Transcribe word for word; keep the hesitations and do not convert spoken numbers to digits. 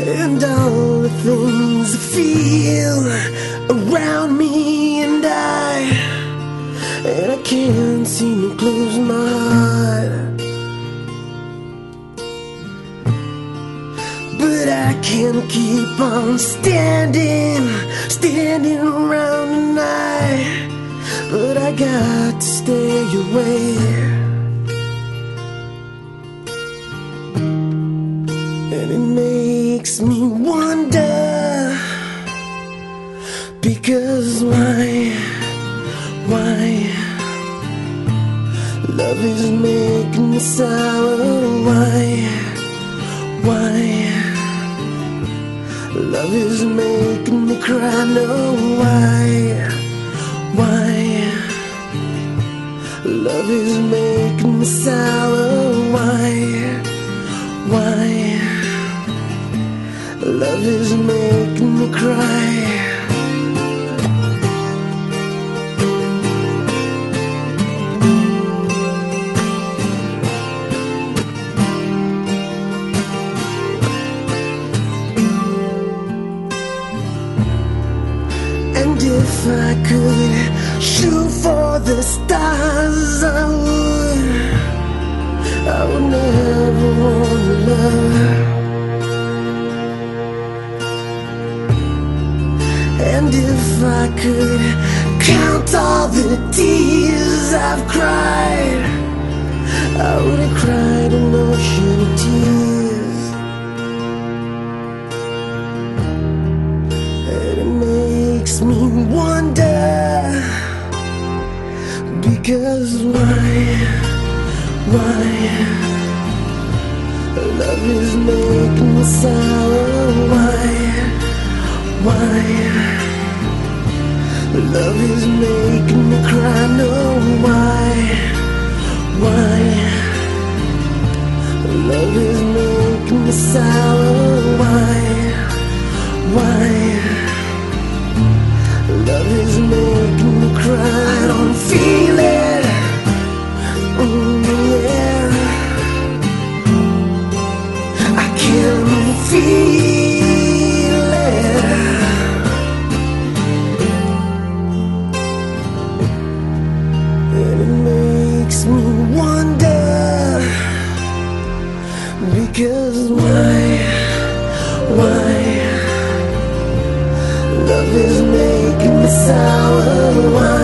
and all the things I feel around me and I, and I can't seem to close my heart. But I can't keep on standing, standing around tonight. But I got to stay away, and it makes me wonder, because why, why love is making me sour? Why, why love is making me cry? No, why, why love is making me sour? Why, why love is making me cry? And if I could shoot for the stars, I would, I would never want to love. And if I could count all the tears I've cried, I would have cried an ocean of tears. And it makes me wonder, because why, why love is making me sour? Why, why love is making me cry? No, why, why love is making me sour? Why, why love is making me cry? I don't feel it, mm, yeah. I can't feel it, and it makes me wonder, because why, why love is making me sour? Why?